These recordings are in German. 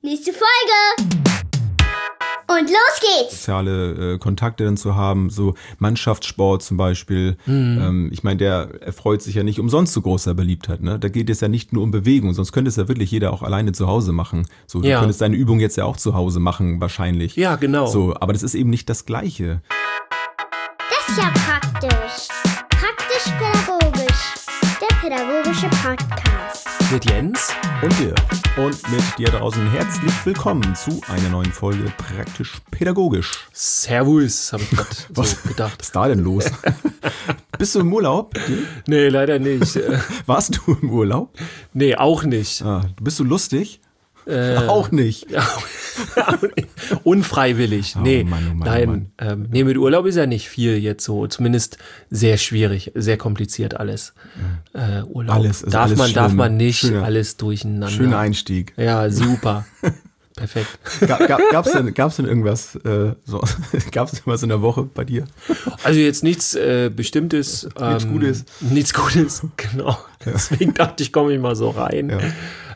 Nächste Folge! Und los geht's! Soziale Kontakte dann zu haben, so Mannschaftssport zum Beispiel. Ich meine, der erfreut sich ja nicht umsonst so großer Beliebtheit. Ne? Da geht es ja nicht nur um Bewegung, sonst könnte es ja wirklich jeder auch alleine zu Hause machen. So, du könntest deine Übung jetzt ja auch zu Hause machen, wahrscheinlich. Ja, genau. So, aber das ist eben nicht das Gleiche. Das ist ja praktisch. Praktisch-pädagogisch. Der pädagogische Podcast. Mit Jens und dir. Und mit dir draußen herzlich willkommen zu einer neuen Folge Praktisch-pädagogisch. Servus, habe ich gerade so gedacht. Was ist da denn los? Bist du im Urlaub? Nee, leider nicht. Warst du im Urlaub? Nee, auch nicht. Bist du lustig? Auch nicht. Unfreiwillig. Nee, Mann. nein. Nee, mit Urlaub ist ja nicht viel jetzt so. Zumindest sehr schwierig, sehr kompliziert alles. Urlaub. Alles darf man nicht alles durcheinander. Schöner Einstieg. Ja, super. Perfekt. Gab's denn irgendwas, gab's irgendwas in der Woche bei dir? Also jetzt nichts Bestimmtes. Nichts Gutes, genau. Deswegen dachte ich, komme ich mal so rein. Ja.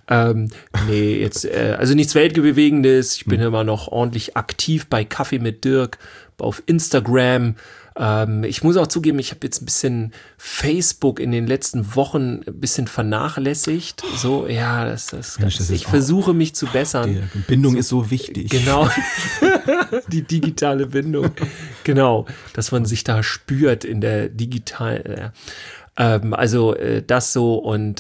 Nee, jetzt, also nichts Weltbewegendes. Ich bin immer noch ordentlich aktiv bei Kaffee mit Dirk auf Instagram. Ich muss auch zugeben, ich habe jetzt ein bisschen Facebook in den letzten Wochen ein bisschen vernachlässigt. So, ja, ich versuche mich zu bessern. Die Bindung ist so wichtig. Genau, die digitale Bindung. Genau, dass man sich da spürt in der digitalen... Also das so und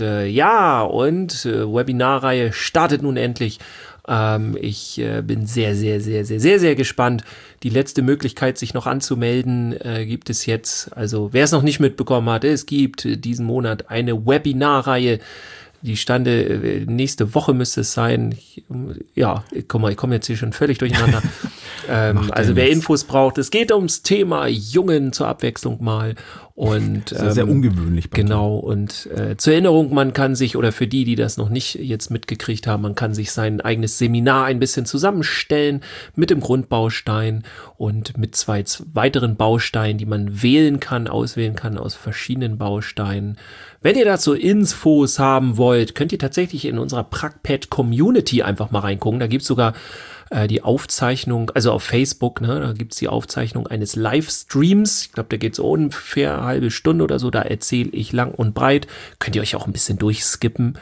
Webinarreihe startet nun endlich. Ich bin sehr, sehr, sehr, sehr, sehr, sehr gespannt. Die letzte Möglichkeit, sich noch anzumelden, gibt es jetzt. Also wer es noch nicht mitbekommen hat, es gibt diesen Monat eine Webinarreihe. Die stande, nächste Woche müsste es sein. Ich komme jetzt hier schon völlig durcheinander. Also wer Infos braucht, es geht ums Thema Jungen zur Abwechslung mal. Und das ist sehr ungewöhnlich. Genau, und zur Erinnerung, man kann sich, oder für die das noch nicht jetzt mitgekriegt haben, man kann sich sein eigenes Seminar ein bisschen zusammenstellen mit dem Grundbaustein und mit zwei weiteren Bausteinen, die man auswählen kann aus verschiedenen Bausteinen. Wenn ihr dazu Infos haben wollt, könnt ihr tatsächlich in unserer PragPed-Community einfach mal reingucken. Da gibt's sogar die Aufzeichnung, also auf Facebook, ne, da gibt's die Aufzeichnung eines Livestreams. Ich glaube, da geht's ungefähr eine halbe Stunde oder so. Da erzähle ich lang und breit. Könnt ihr euch auch ein bisschen durchskippen.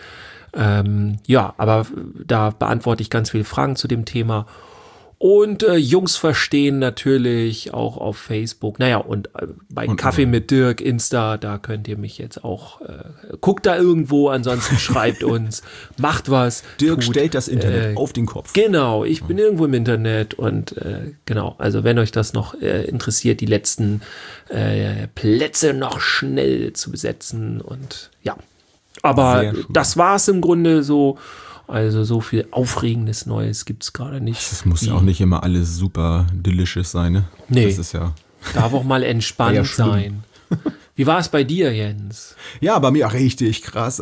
Aber da beantworte ich ganz viele Fragen zu dem Thema. Und Jungs verstehen natürlich auch auf Facebook. Naja, und bei Kaffee mit Dirk, Insta, da könnt ihr mich jetzt auch, guckt da irgendwo, ansonsten schreibt uns, macht was. Dirk stellt das Internet auf den Kopf. Genau, ich bin irgendwo im Internet und genau, also wenn euch das noch interessiert, die letzten Plätze noch schnell zu besetzen und ja. Aber das war's im Grunde so. Also so viel Aufregendes Neues gibt's gerade nicht. Es muss ja auch nicht immer alles super delicious sein, ne? Nee, das ist darf auch mal entspannt sein. Wie war es bei dir, Jens? Ja, bei mir richtig krass.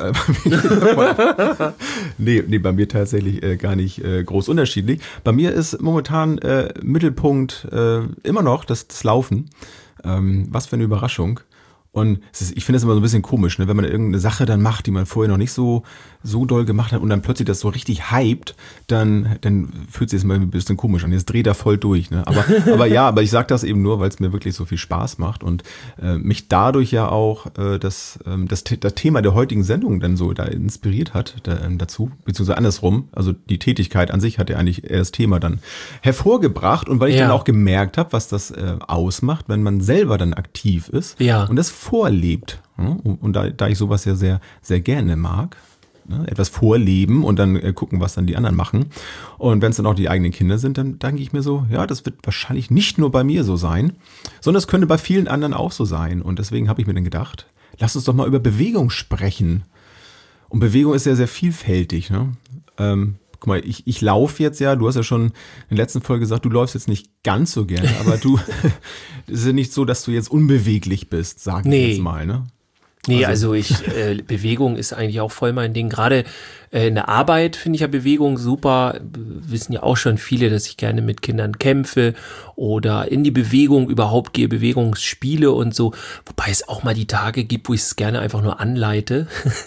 Nee, bei mir tatsächlich gar nicht groß unterschiedlich. Bei mir ist momentan Mittelpunkt immer noch das Laufen. Was für eine Überraschung. Und ich finde es immer so ein bisschen komisch, ne, wenn man irgendeine Sache dann macht, die man vorher noch nicht so doll gemacht hat und dann plötzlich das so richtig hypt, dann fühlt sich das mal ein bisschen komisch an. Jetzt dreht er voll durch, ne? Aber ich sage das eben nur, weil es mir wirklich so viel Spaß macht und mich dadurch ja auch das Thema der heutigen Sendung dann so da inspiriert hat dazu, beziehungsweise andersrum. Also die Tätigkeit an sich hat ja eigentlich eher das Thema dann hervorgebracht und weil ich dann auch gemerkt habe, was das ausmacht, wenn man selber dann aktiv ist und das vorlebt. Und da ich sowas ja sehr, sehr gerne mag, etwas vorleben und dann gucken, was dann die anderen machen. Und wenn es dann auch die eigenen Kinder sind, dann denke ich mir so, ja, das wird wahrscheinlich nicht nur bei mir so sein, sondern es könnte bei vielen anderen auch so sein. Und deswegen habe ich mir dann gedacht, lass uns doch mal über Bewegung sprechen. Und Bewegung ist ja sehr vielfältig, ne? Guck mal, ich laufe jetzt ja, du hast ja schon in der letzten Folge gesagt, du läufst jetzt nicht ganz so gerne, aber es ist ja nicht so, dass du jetzt unbeweglich bist, sag ich jetzt mal, ne? Nee, also Bewegung ist eigentlich auch voll mein Ding. Gerade In der Arbeit finde ich ja Bewegung super. Wissen ja auch schon viele, dass ich gerne mit Kindern kämpfe oder in die Bewegung überhaupt gehe, Bewegungsspiele und so. Wobei es auch mal die Tage gibt, wo ich es gerne einfach nur anleite.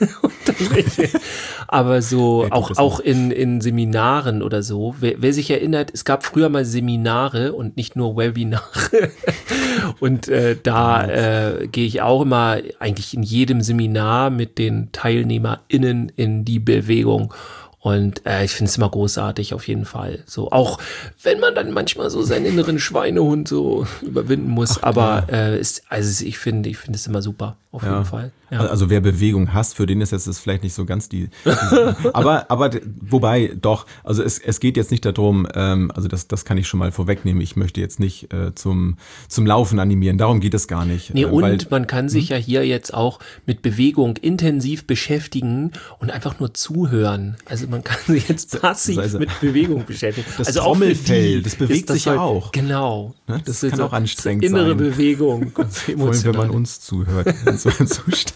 Aber so auch in Seminaren oder so. Wer sich erinnert, es gab früher mal Seminare und nicht nur Webinare. Und da gehe ich auch immer eigentlich in jedem Seminar mit den TeilnehmerInnen in die Bewegung. Und ich finde es immer großartig, auf jeden Fall. So, auch wenn man dann manchmal so seinen inneren Schweinehund so überwinden muss. Ich finde es immer super, auf jeden Fall. Ja. Also wer Bewegung hasst, für den ist das vielleicht nicht so ganz die aber wobei doch, also es geht jetzt nicht darum, also das kann ich schon mal vorwegnehmen, ich möchte jetzt nicht zum Laufen animieren, darum geht es gar nicht. Nee, und man kann sich ja hier jetzt auch mit Bewegung intensiv beschäftigen und einfach nur zuhören. Also man kann sich jetzt passiv mit Bewegung beschäftigen. Das also Trommelfell, das bewegt sich ja auch. Genau. Ne? Das kann auch anstrengend sein. Innere Bewegung. Vor allem, wenn man uns zuhört in so einem Zustand.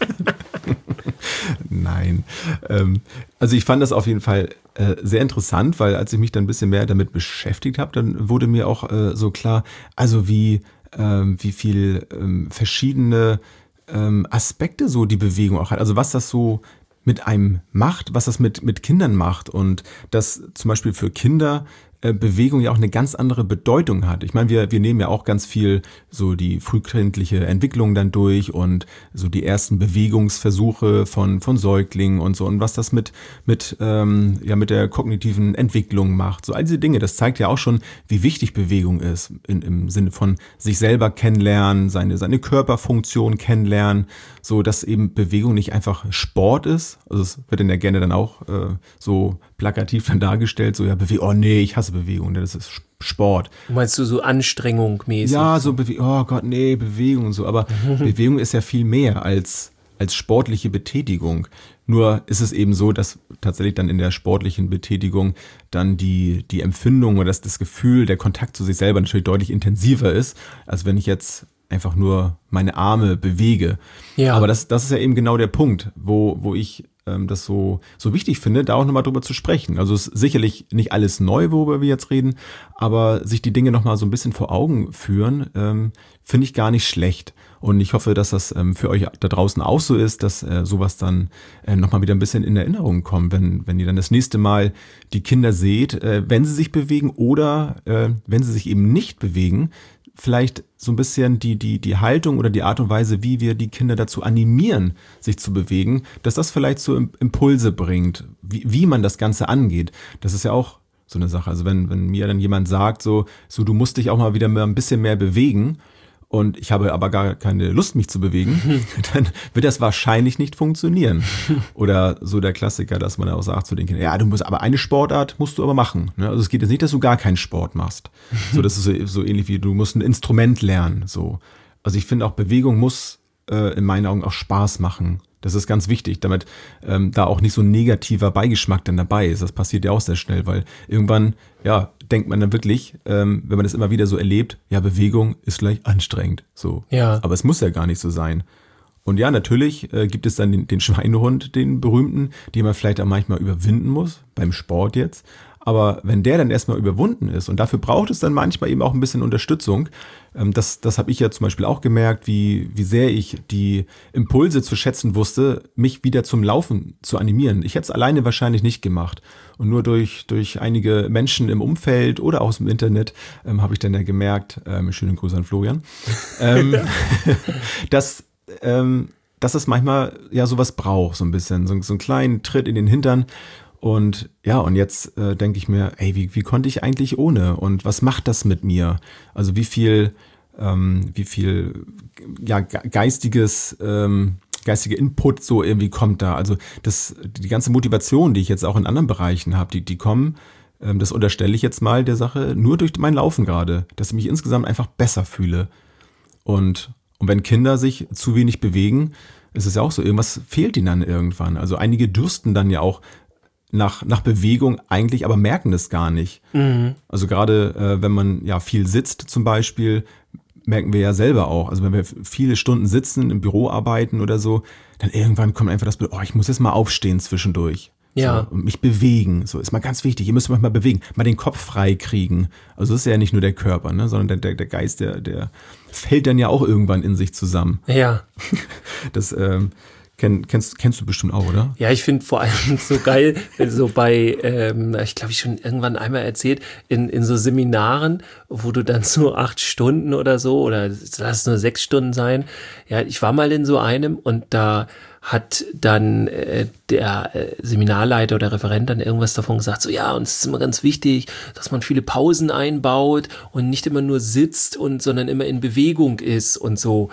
Nein. Also ich fand das auf jeden Fall sehr interessant, weil als ich mich dann ein bisschen mehr damit beschäftigt habe, dann wurde mir auch so klar, also wie viel verschiedene Aspekte so die Bewegung auch hat. Also was das so mit einem macht, was das mit Kindern macht und dass zum Beispiel für Kinder Bewegung ja auch eine ganz andere Bedeutung hat. Ich meine, wir nehmen ja auch ganz viel so die frühkindliche Entwicklung dann durch und so die ersten Bewegungsversuche von Säuglingen und so und was das mit der kognitiven Entwicklung macht. So all diese Dinge, das zeigt ja auch schon, wie wichtig Bewegung ist im Sinne von sich selber kennenlernen, seine Körperfunktion kennenlernen, so dass eben Bewegung nicht einfach Sport ist. Also es wird ja gerne dann auch so plakativ dann dargestellt, so ja, oh nee, ich hasse Bewegung, das ist Sport. Meinst du so Anstrengung mäßig? Ja, so oh Gott, nee, Bewegung und so, aber Bewegung ist ja viel mehr als sportliche Betätigung. Nur ist es eben so, dass tatsächlich dann in der sportlichen Betätigung dann die Empfindung oder das Gefühl, der Kontakt zu sich selber natürlich deutlich intensiver ist, als wenn ich jetzt einfach nur meine Arme bewege. Ja. Aber das ist ja eben genau der Punkt, wo ich das so wichtig finde, da auch nochmal drüber zu sprechen. Also es ist sicherlich nicht alles neu, worüber wir jetzt reden, aber sich die Dinge nochmal so ein bisschen vor Augen führen, finde ich gar nicht schlecht. Und ich hoffe, dass das für euch da draußen auch so ist, dass sowas dann nochmal wieder ein bisschen in Erinnerung kommt, wenn ihr dann das nächste Mal die Kinder seht, wenn sie sich bewegen oder wenn sie sich eben nicht bewegen, vielleicht so ein bisschen die Haltung oder die Art und Weise, wie wir die Kinder dazu animieren, sich zu bewegen, dass das vielleicht so Impulse bringt, wie man das Ganze angeht. Das ist ja auch so eine Sache. Also wenn mir dann jemand sagt, so du musst dich auch mal wieder ein bisschen mehr bewegen und ich habe aber gar keine Lust, mich zu bewegen, dann wird das wahrscheinlich nicht funktionieren. Oder so der Klassiker, dass man auch sagt zu den Kindern, ja, du musst aber eine Sportart musst du aber machen. Also es geht jetzt nicht, dass du gar keinen Sport machst. So, das ist so ähnlich wie du musst ein Instrument lernen. So. Also ich finde auch Bewegung muss in meinen Augen auch Spaß machen. Das ist ganz wichtig, damit da auch nicht so ein negativer Beigeschmack dann dabei ist. Das passiert ja auch sehr schnell, weil irgendwann, ja, denkt man dann wirklich, wenn man das immer wieder so erlebt, ja, Bewegung ist gleich anstrengend. So. Ja. Aber es muss ja gar nicht so sein. Und ja, natürlich gibt es dann den Schweinehund, den berühmten, den man vielleicht auch manchmal überwinden muss, beim Sport jetzt. Aber wenn der dann erstmal überwunden ist und dafür braucht es dann manchmal eben auch ein bisschen Unterstützung, das habe ich ja zum Beispiel auch gemerkt, wie sehr ich die Impulse zu schätzen wusste, mich wieder zum Laufen zu animieren. Ich hätte es alleine wahrscheinlich nicht gemacht. Und nur durch einige Menschen im Umfeld oder aus dem Internet habe ich dann ja gemerkt, schönen Gruß an Florian, dass es manchmal ja sowas braucht, so ein bisschen, so einen kleinen Tritt in den Hintern. Und ja, und jetzt denke ich mir, ey, wie konnte ich eigentlich ohne? Und was macht das mit mir? Also wie viel ja, geistige Input so irgendwie kommt da. Also die ganze Motivation, die ich jetzt auch in anderen Bereichen habe, die kommen, das unterstelle ich jetzt mal der Sache, nur durch mein Laufen gerade, dass ich mich insgesamt einfach besser fühle. Und wenn Kinder sich zu wenig bewegen, ist es ja auch so, irgendwas fehlt ihnen dann irgendwann. Also einige dürsten dann ja auch nach Bewegung eigentlich, aber merken das gar nicht. Mhm. Also gerade wenn man ja viel sitzt zum Beispiel, merken wir ja selber auch. Also wenn wir viele Stunden sitzen, im Büro arbeiten oder so, dann irgendwann kommt einfach das Bild, ich muss jetzt mal aufstehen zwischendurch. Ja. So, und mich bewegen, so ist mal ganz wichtig. Ihr müsst euch mal bewegen, mal den Kopf frei kriegen. Also das ist ja nicht nur der Körper, ne, sondern der Geist, der fällt dann ja auch irgendwann in sich zusammen. Ja. Das kennst du bestimmt auch, oder? Ja, ich finde vor allem so geil, so bei, ich glaube, ich schon irgendwann einmal erzählt, in so Seminaren, wo du dann so 8 Stunden oder so, oder lass es nur 6 Stunden sein. Ja, ich war mal in so einem und da hat dann der Seminarleiter oder Referent dann irgendwas davon gesagt, so ja, uns ist immer ganz wichtig, dass man viele Pausen einbaut und nicht immer nur sitzt sondern immer in Bewegung ist und so.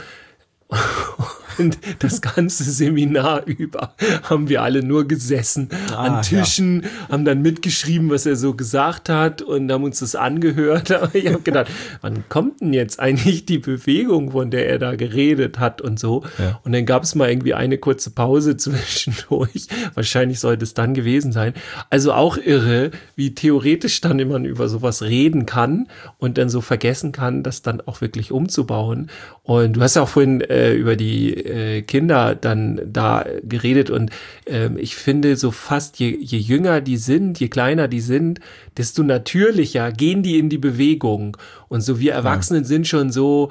Und das ganze Seminar über haben wir alle nur gesessen an Tischen, haben dann mitgeschrieben, was er so gesagt hat und haben uns das angehört. Aber ich habe gedacht, wann kommt denn jetzt eigentlich die Bewegung, von der er da geredet hat und so? Ja. Und dann gab es mal irgendwie eine kurze Pause zwischendurch. Wahrscheinlich sollte es dann gewesen sein. Also auch irre, wie theoretisch dann man über sowas reden kann und dann so vergessen kann, das dann auch wirklich umzubauen. Und du hast ja auch vorhin über die Kinder dann da geredet und ich finde so fast je jünger die sind, je kleiner die sind, desto natürlicher gehen die in die Bewegung und so wir Erwachsenen sind schon so,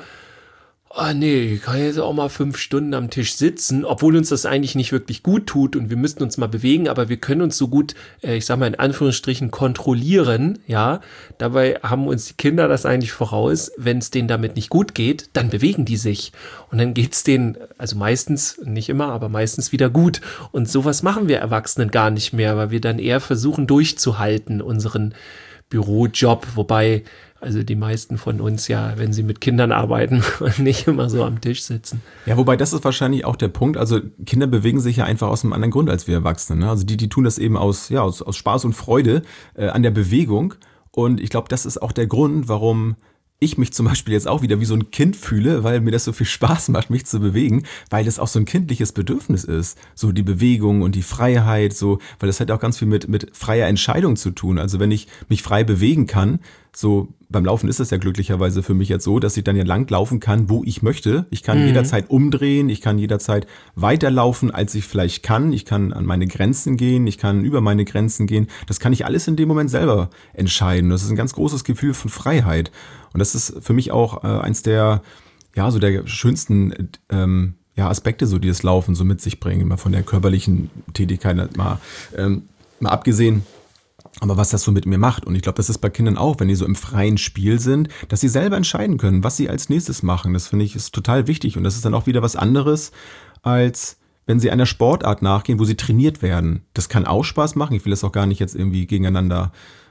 oh nee, ich kann jetzt auch mal 5 Stunden am Tisch sitzen, obwohl uns das eigentlich nicht wirklich gut tut und wir müssten uns mal bewegen, aber wir können uns so gut, ich sag mal in Anführungsstrichen, kontrollieren, ja. Dabei haben uns die Kinder das eigentlich voraus, wenn es denen damit nicht gut geht, dann bewegen die sich und dann geht's denen, also meistens, nicht immer, aber meistens wieder gut und sowas machen wir Erwachsenen gar nicht mehr, weil wir dann eher versuchen durchzuhalten, unseren Bürojob, wobei also die meisten von uns ja, wenn sie mit Kindern arbeiten, nicht immer so am Tisch sitzen. Ja, wobei das ist wahrscheinlich auch der Punkt. Also Kinder bewegen sich ja einfach aus einem anderen Grund als wir Erwachsene. Ne? Also die tun das eben aus Spaß und Freude an der Bewegung. Und ich glaube, das ist auch der Grund, warum ich mich zum Beispiel jetzt auch wieder wie so ein Kind fühle, weil mir das so viel Spaß macht, mich zu bewegen, weil das auch so ein kindliches Bedürfnis ist. So die Bewegung und die Freiheit, so, weil das hat auch ganz viel mit freier Entscheidung zu tun. Also wenn ich mich frei bewegen kann, so beim Laufen ist es ja glücklicherweise für mich jetzt so, dass ich dann ja lang laufen kann, wo ich möchte. Ich kann jederzeit umdrehen, ich kann jederzeit weiterlaufen, als ich vielleicht kann. Ich kann an meine Grenzen gehen, ich kann über meine Grenzen gehen. Das kann ich alles in dem Moment selber entscheiden. Das ist ein ganz großes Gefühl von Freiheit. Und das ist für mich auch eins der, ja, so der schönsten Aspekte, so die das Laufen so mit sich bringen, mal von der körperlichen Tätigkeit mal abgesehen. Aber was das so mit mir macht, und ich glaube, das ist bei Kindern auch, wenn die so im freien Spiel sind, dass sie selber entscheiden können, was sie als nächstes machen. Das finde ich ist total wichtig. Und das ist dann auch wieder was anderes, als wenn sie einer Sportart nachgehen, wo sie trainiert werden. Das kann auch Spaß machen. Ich will das auch gar nicht jetzt irgendwie gegeneinander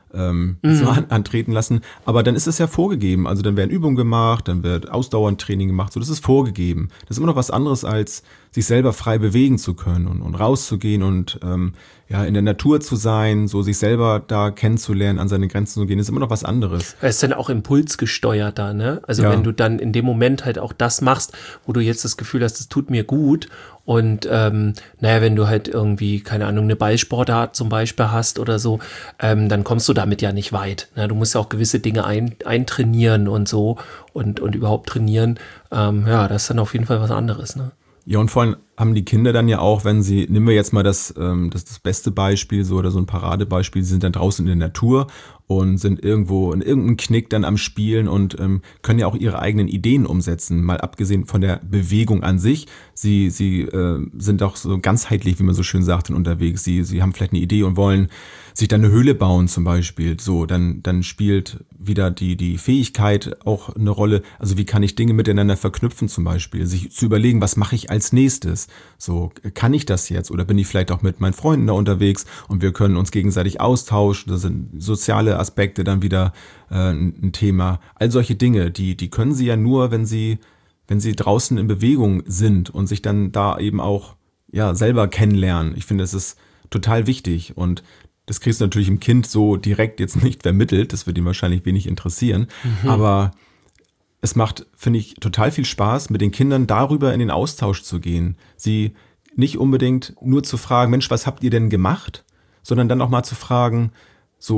so antreten lassen. Aber dann ist es ja vorgegeben. Also dann werden Übungen gemacht, dann wird Ausdauertraining gemacht. So, das ist vorgegeben. Das ist immer noch was anderes, als sich selber frei bewegen zu können und rauszugehen und in der Natur zu sein, so sich selber da kennenzulernen, an seine Grenzen zu gehen, ist immer noch was anderes. Es ist dann auch impulsgesteuerter, ne? Also wenn du dann in dem Moment halt auch das machst, wo du jetzt das Gefühl hast, das tut mir gut und wenn du halt irgendwie, keine Ahnung, eine Ballsportart zum Beispiel hast oder so, dann kommst du damit ja nicht weit. Ne? Du musst ja auch gewisse Dinge eintrainieren und so und überhaupt trainieren. Das ist dann auf jeden Fall was anderes, ne? Ja, und vor allem haben die Kinder dann ja auch, wenn sie, nehmen wir jetzt mal das beste Beispiel so oder so ein Paradebeispiel, sie sind dann draußen in der Natur und sind irgendwo in irgendeinem Knick dann am Spielen und können ja auch ihre eigenen Ideen umsetzen, mal abgesehen von der Bewegung an sich. Sie sind auch so ganzheitlich, wie man so schön sagt, unterwegs. Sie haben vielleicht eine Idee und wollen sich dann eine Höhle bauen zum Beispiel. So, dann spielt wieder die Fähigkeit auch eine Rolle. Also wie kann ich Dinge miteinander verknüpfen zum Beispiel? Sich zu überlegen, was mache ich als nächstes? So, kann ich das jetzt? Oder bin ich vielleicht auch mit meinen Freunden da unterwegs und wir können uns gegenseitig austauschen? Das sind soziale Aspekte dann wieder ein Thema. All solche Dinge, die können sie ja nur, wenn sie draußen in Bewegung sind und sich dann da eben auch selber kennenlernen. Ich finde, das ist total wichtig und das kriegst du natürlich im Kind so direkt jetzt nicht vermittelt, das wird ihm wahrscheinlich wenig interessieren, aber es macht, finde ich, total viel Spaß, mit den Kindern darüber in den Austausch zu gehen. Sie nicht unbedingt nur zu fragen, Mensch, was habt ihr denn gemacht? Sondern dann auch mal zu fragen, so,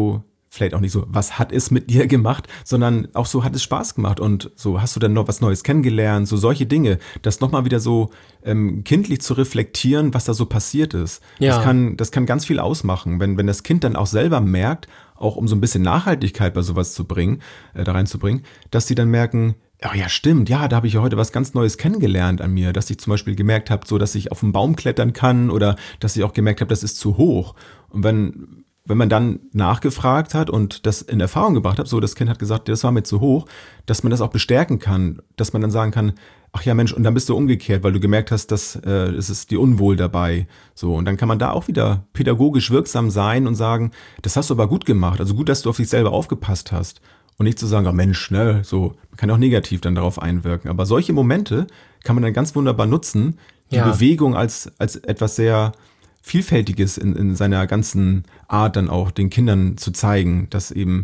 vielleicht auch nicht so, was hat es mit dir gemacht, sondern auch so, hat es Spaß gemacht und so, hast du dann noch was Neues kennengelernt, so solche Dinge, das nochmal wieder so kindlich zu reflektieren, was da so passiert ist. Ja. Das kann ganz viel ausmachen, wenn das Kind dann auch selber merkt, auch um so ein bisschen Nachhaltigkeit bei sowas zu bringen, da reinzubringen, dass sie dann merken, oh ja, stimmt, ja, da habe ich ja heute was ganz Neues kennengelernt an mir, dass ich zum Beispiel gemerkt habe, so, dass ich auf einen Baum klettern kann oder dass ich auch gemerkt habe, das ist zu hoch. Und wenn man dann nachgefragt hat und das in Erfahrung gebracht hat, so, das Kind hat gesagt, das war mir zu hoch, dass man das auch bestärken kann, dass man dann sagen kann, ach ja Mensch, und dann bist du umgekehrt, weil du gemerkt hast, dass es ist dir unwohl dabei. So, und dann kann man da auch wieder pädagogisch wirksam sein und sagen, das hast du aber gut gemacht, also gut, dass du auf dich selber aufgepasst hast. Und nicht zu sagen, oh Mensch, ne, so, man kann auch negativ dann darauf einwirken. Aber solche Momente kann man dann ganz wunderbar nutzen, die Bewegung als etwas sehr Vielfältiges in seiner ganzen Art dann auch den Kindern zu zeigen, dass eben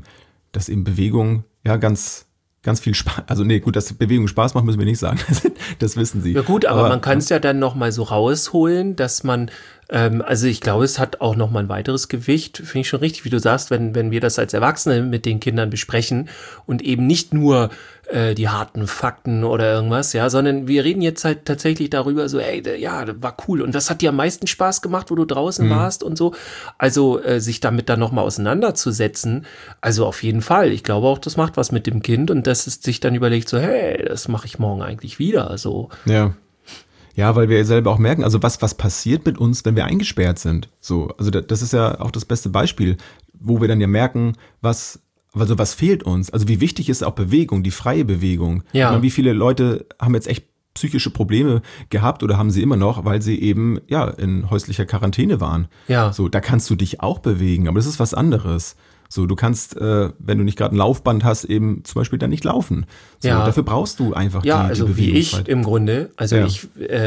Bewegung ja ganz viel Spaß, also nee, gut, dass Bewegung Spaß macht, müssen wir nicht sagen, das wissen Sie. Ja gut, aber man kann es ja dann nochmal so rausholen, dass man, also ich glaube, es hat auch nochmal ein weiteres Gewicht, finde ich schon richtig, wie du sagst, wenn wir das als Erwachsene mit den Kindern besprechen und eben nicht nur die harten Fakten oder irgendwas, ja, sondern wir reden jetzt halt tatsächlich darüber, so, ey, ja, das war cool und das hat dir am meisten Spaß gemacht, wo du draußen warst und so. Also sich damit dann nochmal auseinanderzusetzen, also auf jeden Fall. Ich glaube auch, das macht was mit dem Kind und dass es sich dann überlegt, so, hey, das mache ich morgen eigentlich wieder, so. Ja. Ja, weil wir selber auch merken, also was passiert mit uns, wenn wir eingesperrt sind. So, also das ist ja auch das beste Beispiel, wo wir dann ja merken, was fehlt uns. Also wie wichtig ist auch Bewegung, die freie Bewegung. Ja. Ich meine, wie viele Leute haben jetzt echt psychische Probleme gehabt oder haben sie immer noch, weil sie eben ja in häuslicher Quarantäne waren. Ja. So, da kannst du dich auch bewegen, aber das ist was anderes. So, du kannst, wenn du nicht gerade ein Laufband hast, eben zum Beispiel dann nicht laufen. So, Ja. dafür brauchst du einfach die also wie ich Bewegungsfreiheit. im Grunde. Also Ja.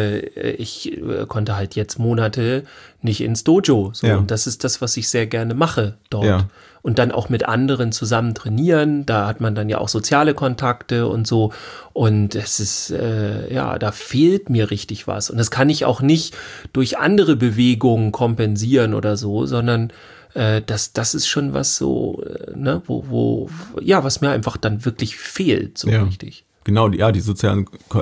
ich konnte halt jetzt Monate nicht ins Dojo. So. Ja. Und das ist das, was ich sehr gerne mache dort. Ja. Und dann auch mit anderen zusammen trainieren. Da hat man dann ja auch soziale Kontakte und so. Und es ist, da fehlt mir richtig was. Und das kann ich auch nicht durch andere Bewegungen kompensieren oder so, sondern das ist schon was so, ne, was mir einfach dann wirklich fehlt, so richtig. Genau, die soziale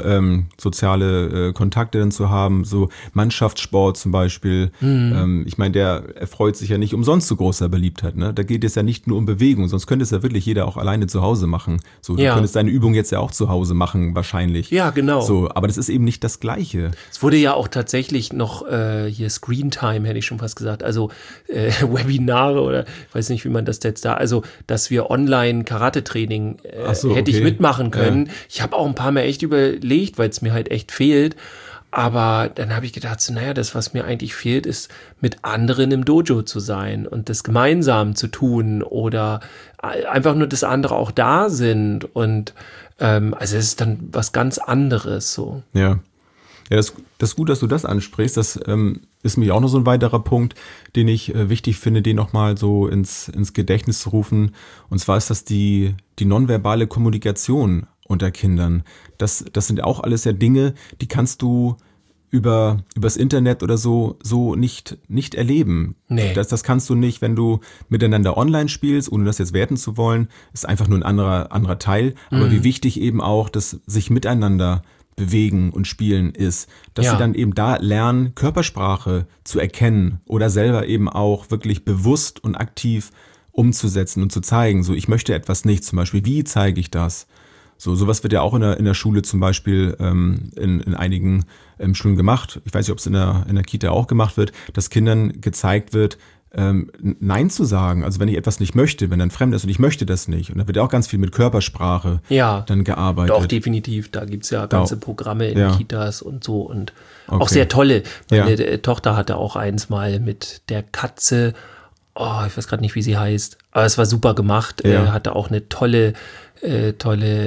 Kontakte dann zu haben, so Mannschaftssport zum Beispiel. Ich meine, der erfreut sich ja nicht umsonst so großer Beliebtheit. Ne? Da geht es ja nicht nur um Bewegung, sonst könnte es ja wirklich jeder auch alleine zu Hause machen. So, du könntest deine Übung jetzt ja auch zu Hause machen, wahrscheinlich. Ja, genau. So, aber das ist eben nicht das Gleiche. Es wurde ja auch tatsächlich noch hier Screen Time, hätte ich schon fast gesagt, also Webinare oder ich weiß nicht, wie man das jetzt da, also dass wir Online-Karate-Training hätte ich mitmachen können. Ja. Ich habe auch ein paar Mal echt überlegt, weil es mir halt echt fehlt. Aber dann habe ich gedacht, so, naja, das, was mir eigentlich fehlt, ist, mit anderen im Dojo zu sein und das gemeinsam zu tun oder einfach nur, dass andere auch da sind. Und also es ist dann was ganz anderes so. Ja. Ja, das ist gut, dass du das ansprichst. Das ist mir auch noch so ein weiterer Punkt, den ich wichtig finde, den nochmal so ins Gedächtnis zu rufen. Und zwar ist das die nonverbale Kommunikation unter Kindern. Das sind auch alles ja Dinge, die kannst du übers Internet oder so nicht erleben. Nee. Das kannst du nicht, wenn du miteinander online spielst, ohne das jetzt werten zu wollen, ist einfach nur ein anderer Teil. Aber wie wichtig eben auch, dass sich miteinander bewegen und spielen ist, dass sie dann eben da lernen, Körpersprache zu erkennen oder selber eben auch wirklich bewusst und aktiv umzusetzen und zu zeigen. So, ich möchte etwas nicht, zum Beispiel, wie zeige ich das? Sowas wird ja auch in der Schule zum Beispiel in einigen Schulen gemacht. Ich weiß nicht, ob es in der Kita auch gemacht wird, dass Kindern gezeigt wird, Nein zu sagen. Also wenn ich etwas nicht möchte, wenn ein Fremder ist und ich möchte das nicht. Und da wird ja auch ganz viel mit Körpersprache dann gearbeitet. Doch, definitiv. Da gibt's ja ganze Programme in Kitas und so. Und auch sehr tolle. Meine Tochter hatte auch eins mal mit der Katze, ich weiß gerade nicht, wie sie heißt, aber es war super gemacht. Hatte auch eine tolle in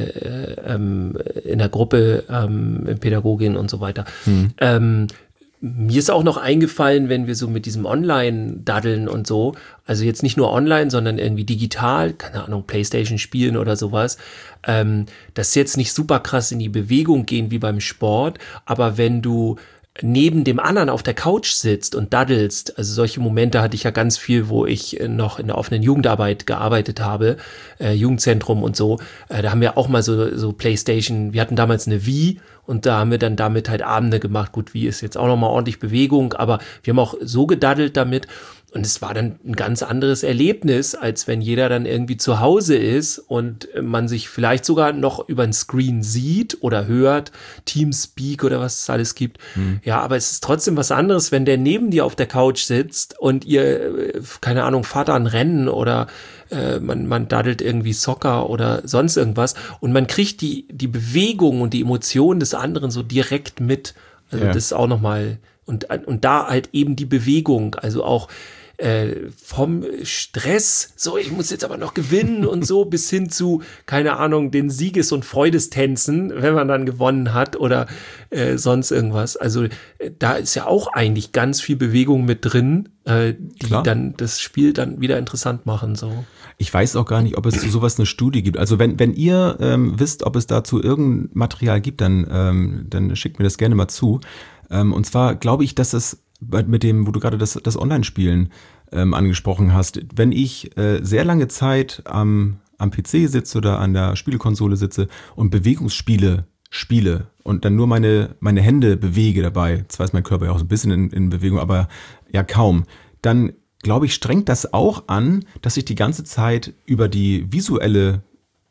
der Gruppe Pädagogin und so weiter. Mir ist auch noch eingefallen, wenn wir so mit diesem Online-Daddeln und so, also jetzt nicht nur online, sondern irgendwie digital, keine Ahnung, Playstation spielen oder sowas, dass jetzt nicht super krass in die Bewegung gehen wie beim Sport, aber wenn du neben dem anderen auf der Couch sitzt und daddelst. Also solche Momente hatte ich ja ganz viel, wo ich noch in der offenen Jugendarbeit gearbeitet habe, Jugendzentrum und so. Da haben wir auch mal so PlayStation, wir hatten damals eine Wii und da haben wir dann damit halt Abende gemacht. Gut, Wii ist jetzt auch nochmal ordentlich Bewegung, aber wir haben auch so gedaddelt damit. Und es war dann ein ganz anderes Erlebnis, als wenn jeder dann irgendwie zu Hause ist und man sich vielleicht sogar noch über ein Screen sieht oder hört, Teamspeak oder was es alles gibt. Ja, aber es ist trotzdem was anderes, wenn der neben dir auf der Couch sitzt und ihr, keine Ahnung, fahrt da ein Rennen oder man daddelt irgendwie Soccer oder sonst irgendwas und man kriegt die Bewegung und die Emotionen des anderen so direkt mit. Also das ist auch nochmal, und da halt eben die Bewegung, also auch vom Stress, so ich muss jetzt aber noch gewinnen und so, bis hin zu, keine Ahnung, den Sieges- und Freudestänzen, wenn man dann gewonnen hat oder sonst irgendwas. Also da ist ja auch eigentlich ganz viel Bewegung mit drin, die dann das Spiel dann wieder interessant machen. So. Ich weiß auch gar nicht, ob es zu sowas eine Studie gibt. Also wenn ihr wisst, ob es dazu irgendein Material gibt, dann schickt mir das gerne mal zu. Und zwar glaube ich, dass es mit dem, wo du gerade das Online-Spielen angesprochen hast, wenn ich sehr lange Zeit am PC sitze oder an der Spielekonsole sitze und Bewegungsspiele spiele und dann nur meine Hände bewege dabei, zwar ist mein Körper ja auch so ein bisschen in Bewegung, aber ja kaum, dann glaube ich, strengt das auch an, dass ich die ganze Zeit über die visuelle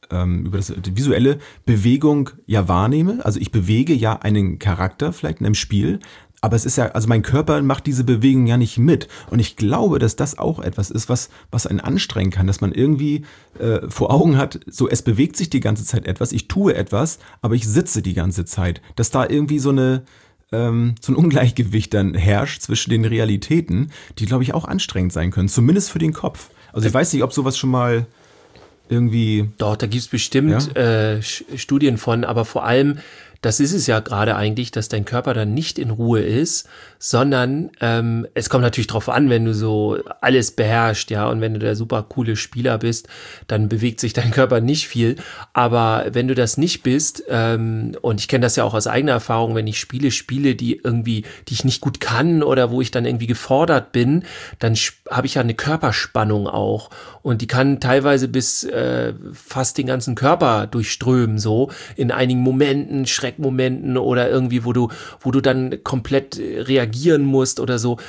Bewegung ja wahrnehme. Also ich bewege ja einen Charakter vielleicht in einem Spiel, aber es ist ja, also mein Körper macht diese Bewegung ja nicht mit. Und ich glaube, dass das auch etwas ist, was einen anstrengen kann, dass man irgendwie vor Augen hat, so es bewegt sich die ganze Zeit etwas, ich tue etwas, aber ich sitze die ganze Zeit. Dass da irgendwie so ein Ungleichgewicht dann herrscht zwischen den Realitäten, die, glaube ich, auch anstrengend sein können, zumindest für den Kopf. Also ich weiß nicht, ob sowas schon mal irgendwie... Doch, da gibt's bestimmt Studien von, aber vor allem, das ist es ja gerade eigentlich, dass dein Körper dann nicht in Ruhe ist, sondern es kommt natürlich drauf an, wenn du so alles beherrschst, ja, und wenn du der super coole Spieler bist, dann bewegt sich dein Körper nicht viel, aber wenn du das nicht bist, und ich kenne das ja auch aus eigener Erfahrung, wenn ich Spiele, die ich nicht gut kann oder wo ich dann irgendwie gefordert bin, dann habe ich ja eine Körperspannung auch und die kann teilweise bis fast den ganzen Körper durchströmen, so in einigen Momenten, Schreckmomenten oder irgendwie, wo du dann komplett reagieren musst oder so.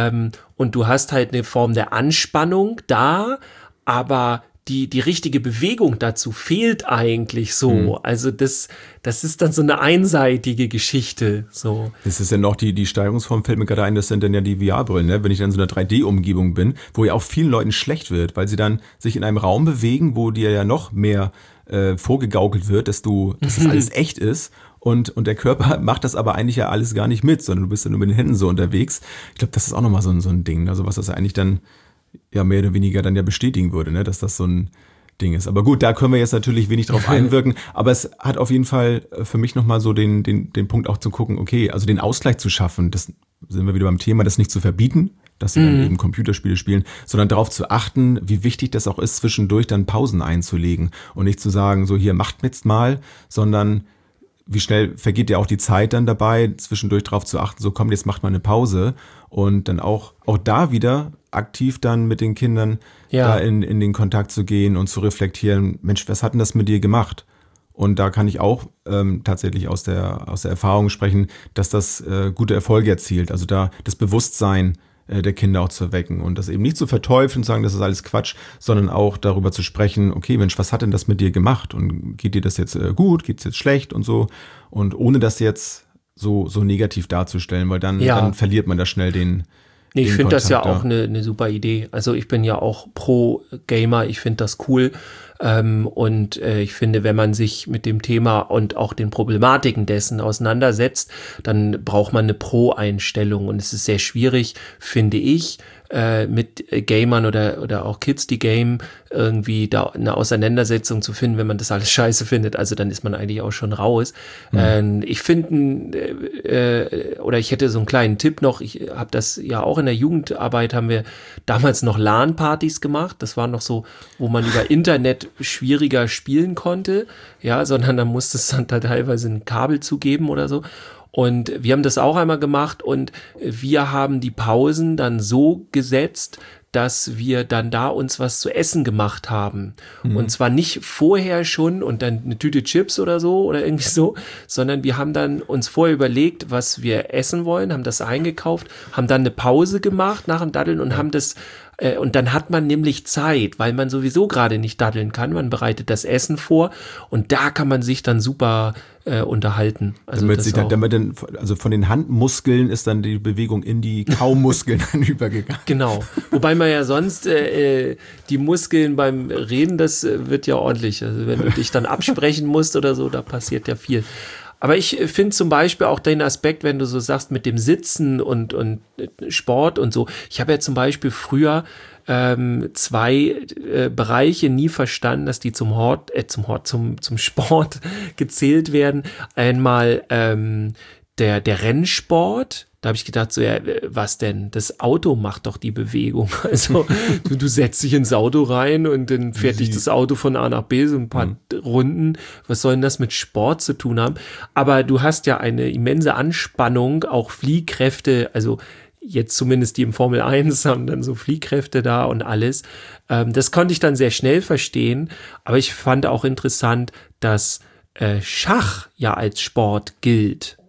Und du hast halt eine Form der Anspannung da, aber die richtige Bewegung dazu fehlt eigentlich so. Also das ist dann so eine einseitige Geschichte. So. Das ist ja noch die Steigerungsform, fällt mir gerade ein, das sind dann ja die VR-Brillen, ne? Wenn ich dann in so einer 3D-Umgebung bin, wo ja auch vielen Leuten schlecht wird, weil sie dann sich in einem Raum bewegen, wo dir ja noch mehr vorgegaukelt wird, dass das alles echt ist. Und der Körper macht das aber eigentlich ja alles gar nicht mit, sondern du bist dann nur mit den Händen so unterwegs. Ich glaube, das ist auch nochmal so ein Ding, also was das eigentlich dann ja mehr oder weniger dann ja bestätigen würde, ne, dass das so ein Ding ist. Aber gut, da können wir jetzt natürlich wenig drauf einwirken, aber es hat auf jeden Fall für mich nochmal so den Punkt auch zu gucken, okay, also den Ausgleich zu schaffen, das sind wir wieder beim Thema, das nicht zu verbieten, dass sie dann eben Computerspiele spielen, sondern darauf zu achten, wie wichtig das auch ist, zwischendurch dann Pausen einzulegen und nicht zu sagen, so hier macht jetzt mal, sondern wie schnell vergeht ja auch die Zeit dann dabei, zwischendurch darauf zu achten, so komm, jetzt macht mal eine Pause und dann auch da wieder aktiv dann mit den Kindern da in den Kontakt zu gehen und zu reflektieren, Mensch, was hat denn das mit dir gemacht? Und da kann ich auch tatsächlich aus der Erfahrung sprechen, dass das gute Erfolge erzielt, also da das Bewusstsein der Kinder auch zu erwecken und das eben nicht zu verteufeln und sagen, das ist alles Quatsch, sondern auch darüber zu sprechen, okay, Mensch, was hat denn das mit dir gemacht und geht dir das jetzt gut, geht es jetzt schlecht und so und ohne das jetzt so negativ darzustellen, weil dann verliert man da schnell den ich finde das ja auch eine super Idee. Also ich bin ja auch pro Gamer, ich finde das cool. Und ich finde, wenn man sich mit dem Thema und auch den Problematiken dessen auseinandersetzt, dann braucht man eine Pro-Einstellung. Und es ist sehr schwierig, finde ich, mit Gamern oder auch Kids, die game, irgendwie da eine Auseinandersetzung zu finden, wenn man das alles scheiße findet. Also dann ist man eigentlich auch schon raus. Ich finde, oder ich hätte so einen kleinen Tipp noch, ich habe das ja auch in der Jugendarbeit, haben wir damals noch LAN-Partys gemacht. Das war noch so, wo man über Internet schwieriger spielen konnte, ja, sondern da musste es dann teilweise ein Kabel zugeben oder so. Und wir haben das auch einmal gemacht und wir haben die Pausen dann so gesetzt, dass wir dann da uns was zu essen gemacht haben. Und zwar nicht vorher schon und dann eine Tüte Chips oder so oder irgendwie so, sondern wir haben dann uns vorher überlegt, was wir essen wollen, haben das eingekauft, haben dann eine Pause gemacht nach dem Daddeln und haben das und dann hat man nämlich Zeit, weil man sowieso gerade nicht daddeln kann. Man bereitet das Essen vor und da kann man sich dann super unterhalten. Also also von den Handmuskeln ist dann die Bewegung in die Kaumuskeln dann übergegangen. Genau. Wobei man ja sonst die Muskeln beim Reden, das wird ja ordentlich. Also wenn du dich dann absprechen musst oder so, da passiert ja viel. Aber ich finde zum Beispiel auch den Aspekt, wenn du so sagst, mit dem Sitzen und Sport und so. Ich habe ja zum Beispiel früher zwei Bereiche nie verstanden, dass die zum Sport gezählt werden. Einmal der Rennsport. Da habe ich gedacht, so, ja, was denn? Das Auto macht doch die Bewegung. Also du setzt dich ins Auto rein und dann fährt dich das Auto von A nach B, so ein paar Runden. Was soll denn das mit Sport zu tun haben? Aber du hast ja eine immense Anspannung, auch Fliehkräfte, also jetzt zumindest die im Formel 1 haben dann so Fliehkräfte da und alles. Das konnte ich dann sehr schnell verstehen. Aber ich fand auch interessant, dass Schach ja als Sport gilt.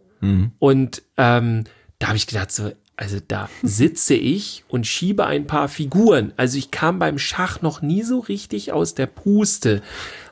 Und da habe ich gedacht, so, also da sitze ich und schiebe ein paar Figuren. Also ich kam beim Schach noch nie so richtig aus der Puste.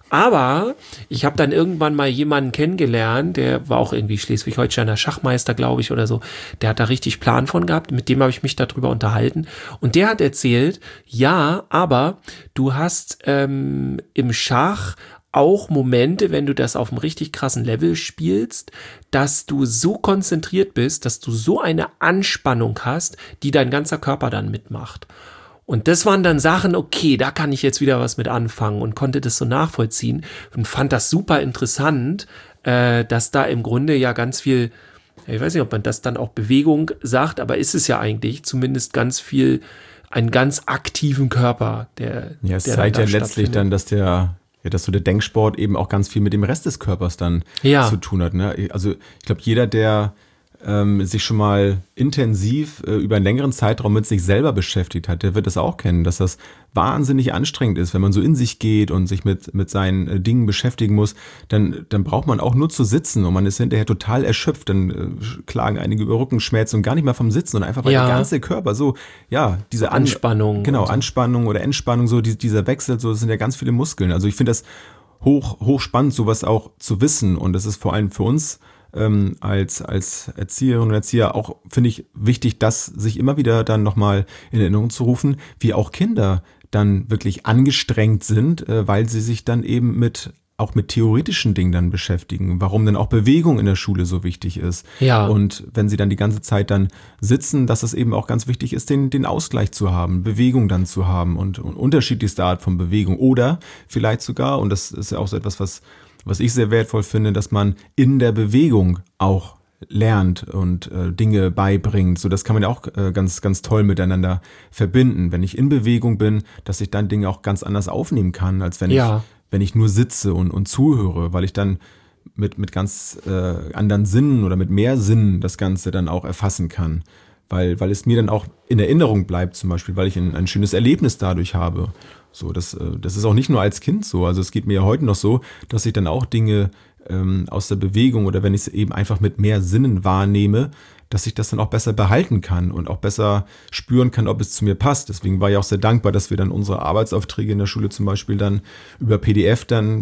Aber ich habe dann irgendwann mal jemanden kennengelernt, der war auch irgendwie Schleswig-Holsteiner Schachmeister, glaube ich, oder so. Der hat da richtig Plan von gehabt. Mit dem habe ich mich darüber unterhalten. Und der hat erzählt, ja, aber du hast im Schach auch Momente, wenn du das auf einem richtig krassen Level spielst, dass du so konzentriert bist, dass du so eine Anspannung hast, die dein ganzer Körper dann mitmacht. Und das waren dann Sachen, okay, da kann ich jetzt wieder was mit anfangen und konnte das so nachvollziehen und fand das super interessant, dass da im Grunde ja ganz viel, ich weiß nicht, ob man das dann auch Bewegung sagt, aber ist es ja eigentlich zumindest ganz viel, einen ganz aktiven Körper, es zeigt ja letztlich dann, dass dass so der Denksport eben auch ganz viel mit dem Rest des Körpers dann zu tun hat. Ne? Also ich glaube, jeder, der sich schon mal intensiv über einen längeren Zeitraum mit sich selber beschäftigt hat, der wird das auch kennen, dass das wahnsinnig anstrengend ist, wenn man so in sich geht und sich mit seinen Dingen beschäftigen muss, dann braucht man auch nur zu sitzen und man ist hinterher total erschöpft, dann klagen einige über Rückenschmerzen und gar nicht mehr vom Sitzen, sondern einfach weil der ganze Körper so, diese Anspannung. Genau, Anspannung oder Entspannung, so dieser Wechsel, so das sind ja ganz viele Muskeln. Also ich finde das hoch spannend, sowas auch zu wissen und das ist vor allem für uns als Erzieherinnen und Erzieher auch, finde ich, wichtig, das sich immer wieder dann nochmal in Erinnerung zu rufen, wie auch Kinder dann wirklich angestrengt sind, weil sie sich dann eben auch mit theoretischen Dingen dann beschäftigen, warum dann auch Bewegung in der Schule so wichtig ist. Ja. Und wenn sie dann die ganze Zeit dann sitzen, dass es eben auch ganz wichtig ist, den Ausgleich zu haben, Bewegung dann zu haben und unterschiedlichste Art von Bewegung oder vielleicht sogar, und das ist ja auch so etwas, was ich sehr wertvoll finde, dass man in der Bewegung auch lernt und Dinge beibringt. So, das kann man ja auch ganz, ganz toll miteinander verbinden. Wenn ich in Bewegung bin, dass ich dann Dinge auch ganz anders aufnehmen kann, als wenn ich nur sitze und zuhöre, weil ich dann mit ganz anderen Sinnen oder mit mehr Sinnen das Ganze dann auch erfassen kann. Weil es mir dann auch in Erinnerung bleibt, zum Beispiel, weil ich ein schönes Erlebnis dadurch habe. So, das ist auch nicht nur als Kind so. Also es geht mir ja heute noch so, dass ich dann auch Dinge aus der Bewegung oder wenn ich es eben einfach mit mehr Sinnen wahrnehme, dass ich das dann auch besser behalten kann und auch besser spüren kann, ob es zu mir passt. Deswegen war ich auch sehr dankbar, dass wir dann unsere Arbeitsaufträge in der Schule zum Beispiel dann über PDF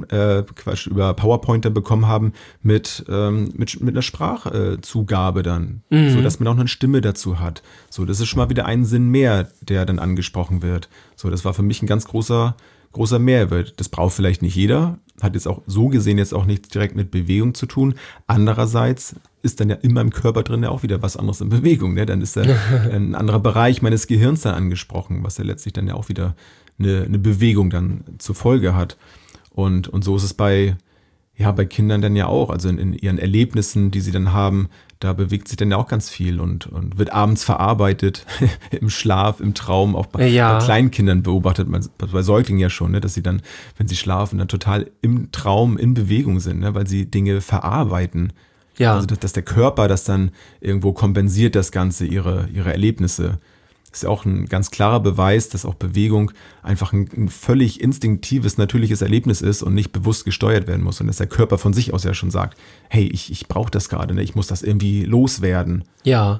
über PowerPoint dann bekommen haben mit einer Sprachzugabe dann, so dass man auch eine Stimme dazu hat. So, das ist schon mal wieder ein Sinn mehr, der dann angesprochen wird. So, das war für mich ein ganz großer Mehrwert. Das braucht vielleicht nicht jeder, hat jetzt auch so gesehen jetzt auch nichts direkt mit Bewegung zu tun. Andererseits ist dann ja in meinem Körper drin ja auch wieder was anderes in Bewegung. Ne? Dann ist da ein anderer Bereich meines Gehirns dann angesprochen, was ja letztlich dann ja auch wieder eine Bewegung dann zur Folge hat. Und so ist es bei Kindern dann ja auch, also in ihren Erlebnissen, die sie dann haben, da bewegt sich dann ja auch ganz viel und wird abends verarbeitet, im Schlaf, im Traum, auch bei Kleinkindern beobachtet man, bei Säuglingen ja schon, ne, dass sie dann, wenn sie schlafen, dann total im Traum in Bewegung sind, ne, weil sie Dinge verarbeiten. Ja. Also dass der Körper das dann irgendwo kompensiert, das Ganze, ihre Erlebnisse. Das ist ja auch ein ganz klarer Beweis, dass auch Bewegung einfach ein völlig instinktives, natürliches Erlebnis ist und nicht bewusst gesteuert werden muss. Und dass der Körper von sich aus ja schon sagt, hey, ich brauche das gerade, ne? Ich muss das irgendwie loswerden. Ja.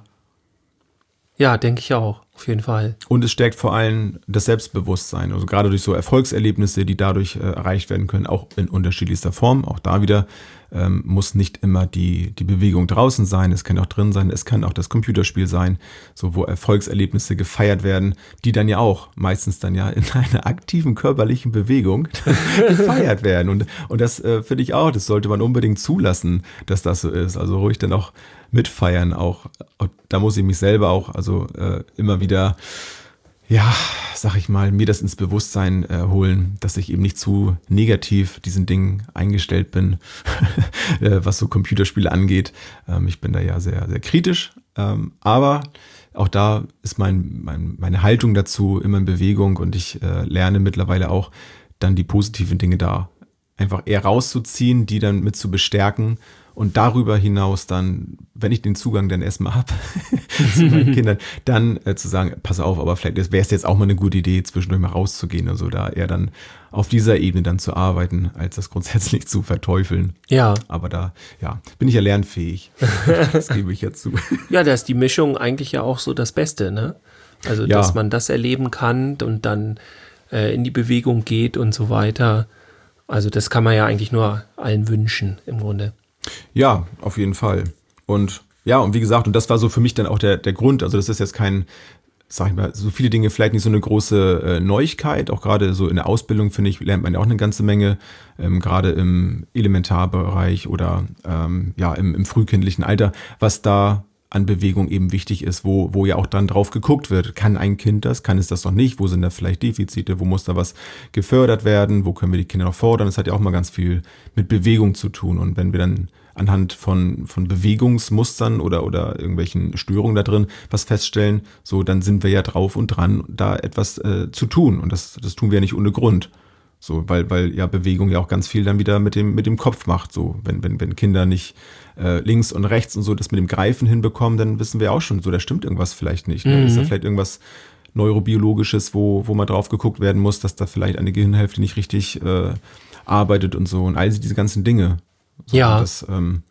Ja, denke ich auch, auf jeden Fall. Und es stärkt vor allem das Selbstbewusstsein, also gerade durch so Erfolgserlebnisse, die dadurch erreicht werden können, auch in unterschiedlichster Form. Auch da wieder muss nicht immer die Bewegung draußen sein, es kann auch drin sein, es kann auch das Computerspiel sein, so wo Erfolgserlebnisse gefeiert werden, die dann ja auch meistens dann ja in einer aktiven körperlichen Bewegung gefeiert werden. Und das finde ich auch, das sollte man unbedingt zulassen, dass das so ist. Also ruhig dann auch mitfeiern auch. Da muss ich mich selber auch immer wieder, ja, sag ich mal, mir das ins Bewusstsein holen, dass ich eben nicht zu negativ diesen Dingen eingestellt bin, was so Computerspiele angeht. Ich bin da ja sehr, sehr kritisch, aber auch da ist meine Haltung dazu immer in Bewegung und ich lerne mittlerweile auch dann die positiven Dinge da einfach eher rauszuziehen, die dann mit zu bestärken. Und darüber hinaus dann, wenn ich den Zugang dann erstmal habe zu meinen Kindern, dann zu sagen, pass auf, aber vielleicht wäre es jetzt auch mal eine gute Idee, zwischendurch mal rauszugehen und so, da eher dann auf dieser Ebene dann zu arbeiten, als das grundsätzlich zu verteufeln. Ja. Aber da, ja, bin ich ja lernfähig. Das gebe ich ja zu. Ja, da ist die Mischung eigentlich ja auch so das Beste, ne? Also, Ja. dass man das erleben kann und dann in die Bewegung geht und so weiter. Also, das kann man ja eigentlich nur allen wünschen, im Grunde. Ja, auf jeden Fall. Und ja, und wie gesagt, und das war so für mich dann auch der Grund, also das ist jetzt kein, sag ich mal, so viele Dinge vielleicht nicht so eine große Neuigkeit, auch gerade so in der Ausbildung, finde ich, lernt man ja auch eine ganze Menge, gerade im Elementarbereich oder ja, im frühkindlichen Alter, was da an Bewegung eben wichtig ist, wo ja auch dann drauf geguckt wird. Kann ein Kind das? Kann es das noch nicht? Wo sind da vielleicht Defizite? Wo muss da was gefördert werden? Wo können wir die Kinder noch fordern? Das hat ja auch mal ganz viel mit Bewegung zu tun. Und wenn wir dann anhand von Bewegungsmustern oder irgendwelchen Störungen da drin was feststellen, so dann sind wir ja drauf und dran, da etwas zu tun. Und das tun wir ja nicht ohne Grund. So, weil ja Bewegung ja auch ganz viel dann wieder mit dem Kopf macht. So, wenn Kinder nicht links und rechts und so das mit dem Greifen hinbekommen, dann wissen wir auch schon, so da stimmt irgendwas vielleicht nicht. Ne? Ist da vielleicht irgendwas Neurobiologisches, wo mal drauf geguckt werden muss, dass da vielleicht eine Gehirnhälfte nicht richtig arbeitet und so und all diese ganzen Dinge. So, Ja. Das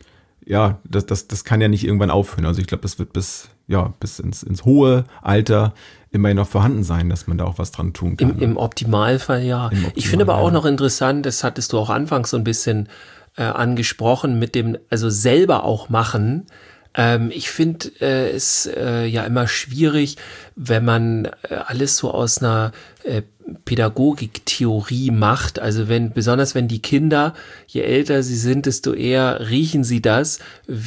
kann ja nicht irgendwann aufhören. Also ich glaube, das wird bis ins hohe Alter immerhin noch vorhanden sein, dass man da auch was dran tun kann. Im Optimalfall, ja. Ich finde aber auch noch interessant, das hattest du auch anfangs so ein bisschen angesprochen, mit dem, also selber auch machen. Ich finde es ja immer schwierig, wenn man alles so aus einer Pädagogiktheorie macht. Also besonders wenn die Kinder, je älter sie sind, desto eher riechen sie das,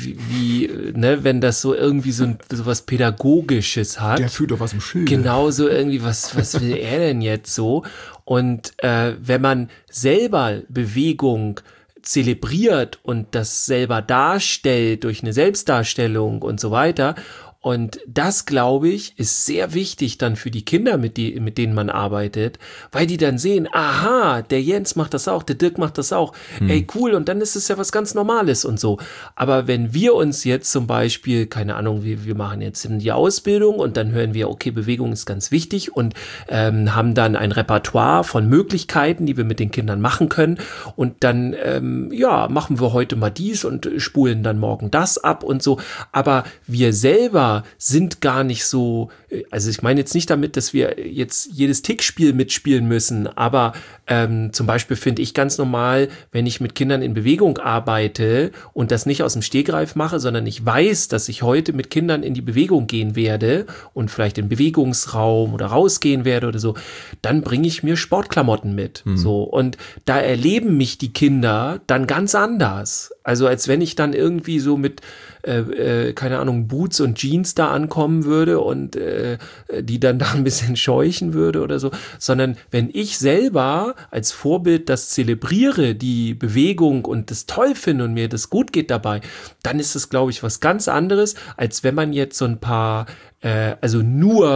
wenn das so irgendwie so was Pädagogisches hat. Der führt doch was im Schild. Genau, so irgendwie, was will er denn jetzt so? Und wenn man selber Bewegung zelebriert und das selber darstellt durch eine Selbstdarstellung und so weiter. Und das, glaube ich, ist sehr wichtig dann für die Kinder, mit denen man arbeitet, weil die dann sehen, aha, der Jens macht das auch, der Dirk macht das auch. Ey, cool, und dann ist es ja was ganz Normales und so. Aber wenn wir uns jetzt zum Beispiel, keine Ahnung, wir machen jetzt die Ausbildung und dann hören wir, okay, Bewegung ist ganz wichtig und haben dann ein Repertoire von Möglichkeiten, die wir mit den Kindern machen können und dann, machen wir heute mal dies und spulen dann morgen das ab und so. Aber wir selber sind gar nicht so, also ich meine jetzt nicht damit, dass wir jetzt jedes Tickspiel mitspielen müssen, aber zum Beispiel finde ich ganz normal, wenn ich mit Kindern in Bewegung arbeite und das nicht aus dem Stegreif mache, sondern ich weiß, dass ich heute mit Kindern in die Bewegung gehen werde und vielleicht in den Bewegungsraum oder rausgehen werde oder so, dann bringe ich mir Sportklamotten mit. So, und da erleben mich die Kinder dann ganz anders. Also als wenn ich dann irgendwie so mit keine Ahnung, Boots und Jeans da ankommen würde und die dann da ein bisschen scheuchen würde oder so, sondern wenn ich selber als Vorbild das zelebriere, die Bewegung und das toll finde und mir das gut geht dabei, dann ist das, glaube ich, was ganz anderes, als wenn man jetzt so ein paar, also nur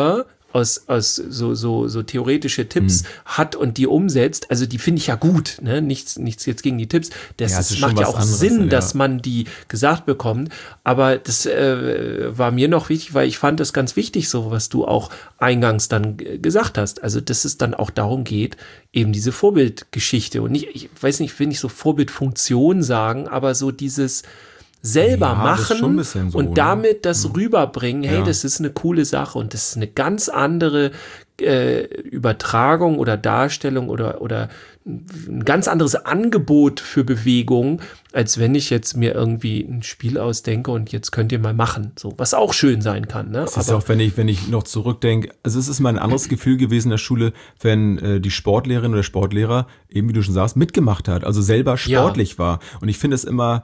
aus so theoretische Tipps hat und die umsetzt, also die finde ich ja gut, ne? Nichts jetzt gegen die Tipps. Das macht ja auch anderes, Sinn, dass man die gesagt bekommt. Aber das war mir noch wichtig, weil ich fand das ganz wichtig, so was du auch eingangs dann gesagt hast. Also, dass es dann auch darum geht, eben diese Vorbildgeschichte und nicht, ich weiß nicht, will nicht so Vorbildfunktion sagen, aber so dieses selber machen so, und damit das rüberbringen, hey, das ist eine coole Sache und das ist eine ganz andere Übertragung oder Darstellung oder ein ganz anderes Angebot für Bewegung, als wenn ich jetzt mir irgendwie ein Spiel ausdenke und jetzt könnt ihr mal machen, so, was auch schön sein kann. Ne? Das ist auch, wenn ich noch zurückdenke, also es ist mal ein anderes Gefühl gewesen in der Schule, wenn die Sportlehrerin oder Sportlehrer, eben wie du schon sagst, mitgemacht hat, also selber sportlich war. Und ich finde es immer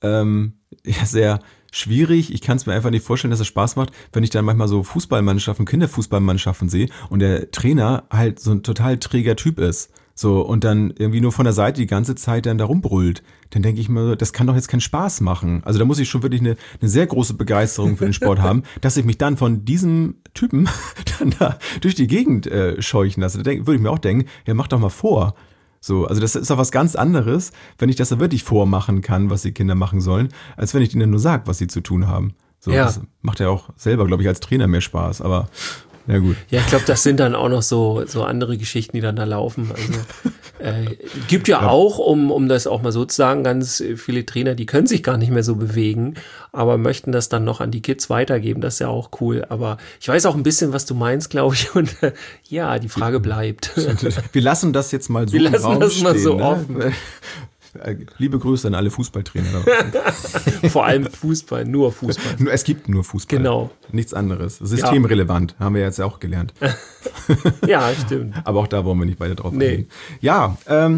sehr schwierig. Ich kann es mir einfach nicht vorstellen, dass es Spaß macht, wenn ich dann manchmal so Fußballmannschaften, Kinderfußballmannschaften sehe und der Trainer halt so ein total träger Typ ist. So, und dann irgendwie nur von der Seite die ganze Zeit dann da rumbrüllt. Dann denke ich mir, das kann doch jetzt keinen Spaß machen. Also da muss ich schon wirklich eine sehr große Begeisterung für den Sport haben, dass ich mich dann von diesem Typen dann da durch die Gegend scheuchen lasse. Da würde ich mir auch denken, ja, mach doch mal vor. So, also das ist doch was ganz anderes, wenn ich das da wirklich vormachen kann, was die Kinder machen sollen, als wenn ich ihnen nur sage, was sie zu tun haben. So, das macht ja auch selber, glaube ich, als Trainer mehr Spaß, aber ja gut. Ja, ich glaube, das sind dann auch noch so andere Geschichten, die dann da laufen. Also gibt ja auch, um das auch mal so zu sagen, ganz viele Trainer, die können sich gar nicht mehr so bewegen, aber möchten das dann noch an die Kids weitergeben. Das ist ja auch cool. Aber ich weiß auch ein bisschen, was du meinst, glaube ich. Und ja, die Frage bleibt. Wir lassen das jetzt mal so im Raum stehen, so offen. Liebe Grüße an alle Fußballtrainer. Vor allem Fußball, nur Fußball. Es gibt nur Fußball. Genau. Nichts anderes. Systemrelevant, haben wir jetzt auch gelernt. Ja, stimmt. Aber auch da wollen wir nicht weiter drauf eingehen. Ja,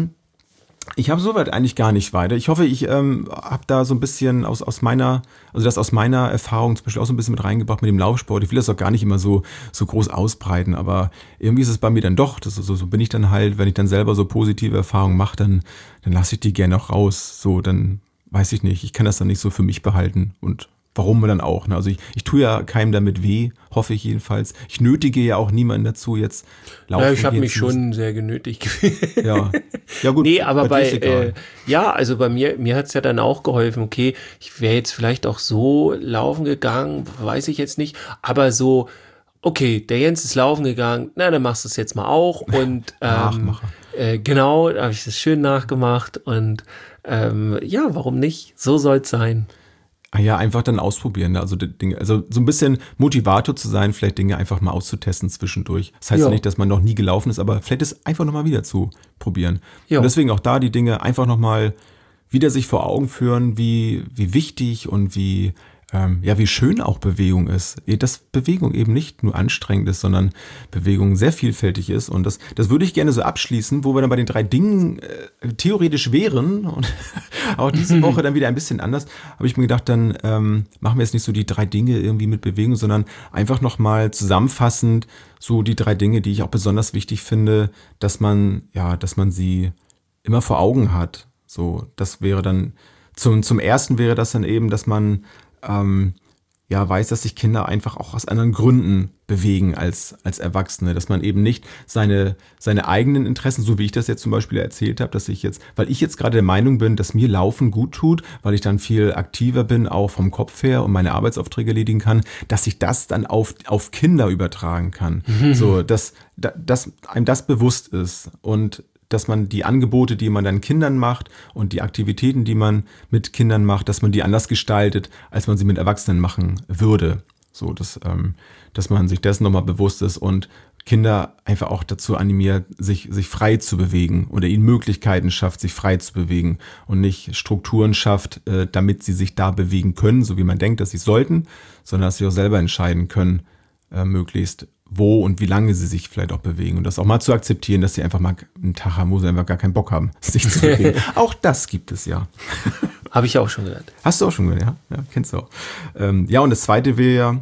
ich habe soweit eigentlich gar nicht weiter. Ich hoffe, ich habe da so ein bisschen aus meiner Erfahrung zum Beispiel auch so ein bisschen mit reingebracht mit dem Laufsport. Ich will das auch gar nicht immer so groß ausbreiten, aber irgendwie ist es bei mir dann doch, so bin ich dann halt, wenn ich dann selber so positive Erfahrungen mache, dann lasse ich die gerne auch raus. So, dann weiß ich nicht, ich kann das dann nicht so für mich behalten und warum dann auch? Ne? Also ich tue ja keinem damit weh, hoffe ich jedenfalls. Ich nötige ja auch niemanden dazu, jetzt laufen. Ja, ich habe mich schon sehr genötigt gefühlt. Ja gut. Nee, aber also bei mir hat's ja dann auch geholfen. Okay, ich wäre jetzt vielleicht auch so laufen gegangen, weiß ich jetzt nicht. Aber so, okay, der Jens ist laufen gegangen, na, dann machst du es jetzt mal auch. Und genau, da habe ich das schön nachgemacht. Und ja, warum nicht? So soll's sein. Ja, einfach dann ausprobieren. Also so ein bisschen Motivator zu sein, vielleicht Dinge einfach mal auszutesten zwischendurch. Das heißt ja nicht, dass man noch nie gelaufen ist, aber vielleicht ist einfach nochmal wieder zu probieren. Ja. Und deswegen auch da die Dinge einfach nochmal wieder sich vor Augen führen, wie wichtig und wie schön auch Bewegung ist. Dass Bewegung eben nicht nur anstrengend ist, sondern Bewegung sehr vielfältig ist. Und das würde ich gerne so abschließen, wo wir dann bei den 3 Dingen theoretisch wären. Und auch diese Woche dann wieder ein bisschen anders. Habe ich mir gedacht, dann machen wir jetzt nicht so die 3 Dinge irgendwie mit Bewegung, sondern einfach nochmal zusammenfassend so die 3 Dinge, die ich auch besonders wichtig finde, dass man sie immer vor Augen hat. So, das wäre dann, zum ersten wäre das dann eben, dass man weiß, dass sich Kinder einfach auch aus anderen Gründen bewegen als Erwachsene, dass man eben nicht seine eigenen Interessen, so wie ich das jetzt zum Beispiel erzählt habe, weil ich jetzt gerade der Meinung bin, dass mir Laufen gut tut, weil ich dann viel aktiver bin, auch vom Kopf her und meine Arbeitsaufträge erledigen kann, dass ich das dann auf Kinder übertragen kann. So, dass einem das bewusst ist und dass man die Angebote, die man dann Kindern macht und die Aktivitäten, die man mit Kindern macht, dass man die anders gestaltet, als man sie mit Erwachsenen machen würde. So, dass man sich dessen nochmal bewusst ist und Kinder einfach auch dazu animiert, sich frei zu bewegen oder ihnen Möglichkeiten schafft, sich frei zu bewegen und nicht Strukturen schafft, damit sie sich da bewegen können, so wie man denkt, dass sie sollten, sondern dass sie auch selber entscheiden können, möglichst wo und wie lange sie sich vielleicht auch bewegen und das auch mal zu akzeptieren, dass sie einfach mal einen Tag haben, wo sie einfach gar keinen Bock haben, sich zu bewegen. Auch das gibt es ja. Habe ich auch schon gehört. Hast du auch schon gehört, ja? Ja, kennst du auch. Und das Zweite wäre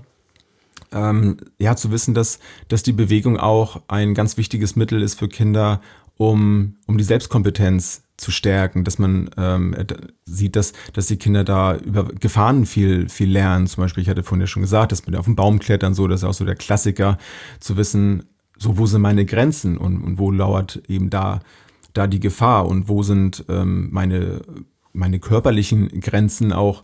zu wissen, dass die Bewegung auch ein ganz wichtiges Mittel ist für Kinder, um die Selbstkompetenz zu stärken, dass man sieht, dass die Kinder da über Gefahren viel lernen. Zum Beispiel, ich hatte vorhin ja schon gesagt, dass man auf den Baum klettern, so, das ist auch so der Klassiker, zu wissen, so, wo sind meine Grenzen und wo lauert eben da die Gefahr und wo sind meine körperlichen Grenzen auch,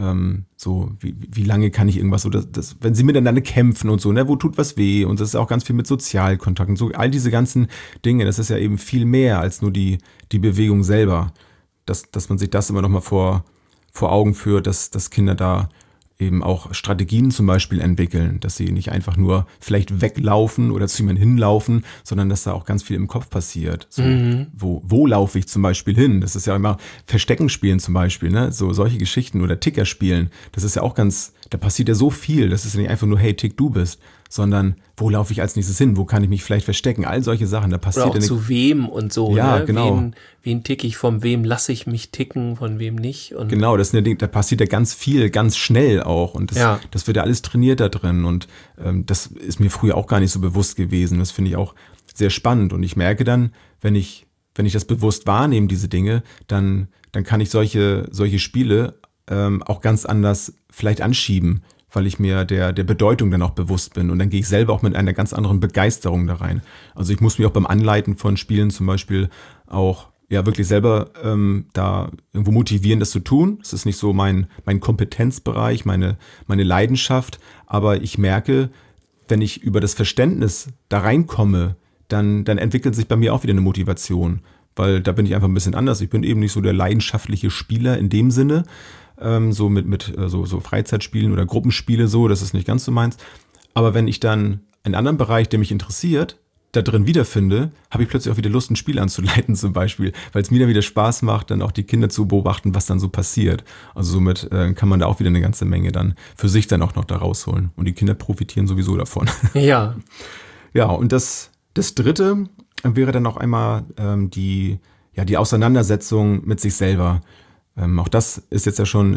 so, wie lange kann ich irgendwas, so, wenn sie miteinander kämpfen und so, ne, wo tut was weh, und das ist auch ganz viel mit Sozialkontakt und so, all diese ganzen Dinge, das ist ja eben viel mehr als nur die Bewegung selber, dass man sich das immer noch mal vor Augen führt, dass Kinder da eben auch Strategien zum Beispiel entwickeln, dass sie nicht einfach nur vielleicht weglaufen oder zu jemandem hinlaufen, sondern dass da auch ganz viel im Kopf passiert. So, wo laufe ich zum Beispiel hin? Das ist ja immer Verstecken spielen zum Beispiel, ne? So solche Geschichten oder Ticker spielen. Das ist ja auch da passiert ja so viel. Das ist ja nicht einfach nur, hey, Tick, du bist, sondern wo laufe ich als nächstes hin? Wo kann ich mich vielleicht verstecken? All solche Sachen, da passiert oder auch zu wem und so. Ja, ne? genau. Wen ticke ich, von wem lasse ich mich ticken, von wem nicht. Und genau, das ist ein Ding, da passiert ja ganz viel, ganz schnell auch. Und das wird ja alles trainiert da drin. Und das ist mir früher auch gar nicht so bewusst gewesen. Das finde ich auch sehr spannend. Und ich merke dann, wenn ich das bewusst wahrnehme, diese Dinge, dann kann ich solche Spiele auch ganz anders vielleicht anschieben, weil ich mir der Bedeutung dann auch bewusst bin. Und dann gehe ich selber auch mit einer ganz anderen Begeisterung da rein. Also ich muss mich auch beim Anleiten von Spielen zum Beispiel auch wirklich selber da irgendwo motivieren, das zu tun. Das ist nicht so mein Kompetenzbereich, meine Leidenschaft. Aber ich merke, wenn ich über das Verständnis da reinkomme, dann entwickelt sich bei mir auch wieder eine Motivation. Weil da bin ich einfach ein bisschen anders. Ich bin eben nicht so der leidenschaftliche Spieler in dem Sinne, so mit so Freizeitspielen oder Gruppenspiele so, das ist nicht ganz so meins. Aber wenn ich dann einen anderen Bereich, der mich interessiert, da drin wiederfinde, habe ich plötzlich auch wieder Lust, ein Spiel anzuleiten zum Beispiel, weil es mir dann wieder Spaß macht, dann auch die Kinder zu beobachten, was dann so passiert. Also somit kann man da auch wieder eine ganze Menge dann für sich dann auch noch da rausholen. Und die Kinder profitieren sowieso davon. Ja. Ja, und das Dritte wäre dann auch einmal die Auseinandersetzung mit sich selber. Auch das ist jetzt ja schon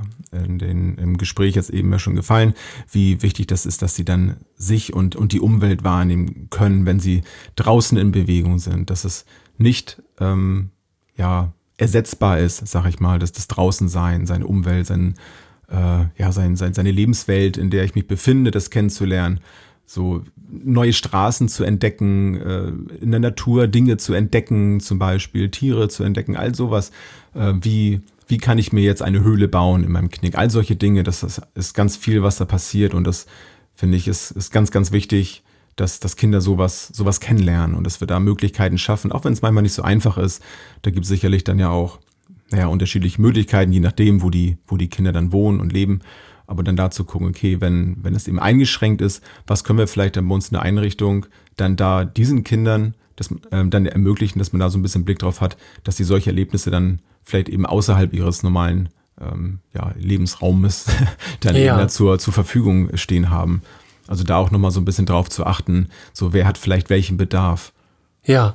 im Gespräch jetzt eben ja schon gefallen, wie wichtig das ist, dass sie dann sich und die Umwelt wahrnehmen können, wenn sie draußen in Bewegung sind, dass es nicht ersetzbar ist, sag ich mal, dass das Draußensein, seine Umwelt, seine Lebenswelt, in der ich mich befinde, das kennenzulernen, so neue Straßen zu entdecken, in der Natur Dinge zu entdecken, zum Beispiel Tiere zu entdecken, all sowas. Wie kann ich mir jetzt eine Höhle bauen in meinem Knick? All solche Dinge, das ist ganz viel, was da passiert, und das, finde ich, ist ganz, ganz wichtig, dass Kinder sowas kennenlernen und dass wir da Möglichkeiten schaffen, auch wenn es manchmal nicht so einfach ist. Da gibt es sicherlich dann ja auch unterschiedliche Möglichkeiten, je nachdem, wo die Kinder dann wohnen und leben. Aber dann da zu gucken, okay, wenn es eben eingeschränkt ist, was können wir vielleicht dann bei uns in der Einrichtung dann da diesen Kindern dann ermöglichen, dass man da so ein bisschen Blick drauf hat, dass sie solche Erlebnisse dann vielleicht eben außerhalb ihres normalen Lebensraumes dann eben da zur Verfügung stehen haben. Also da auch nochmal so ein bisschen drauf zu achten, so wer hat vielleicht welchen Bedarf. Ja.